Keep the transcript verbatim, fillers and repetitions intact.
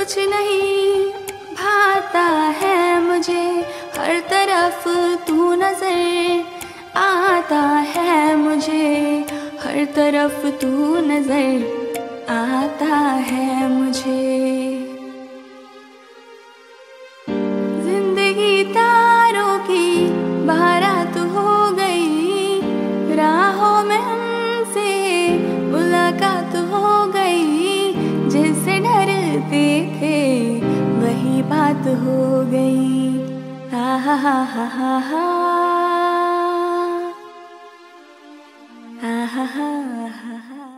कुछ नहीं भाता है मुझे, हर तरफ तू नजर आता है मुझे, हर तरफ तू नजर आता है मुझे। जिंदगी तारों की बारात हो गई, राहों में हमसे मुलाकात हो गई, जिससे डरते थे वही बात हो गई। हा हा हा हा हा।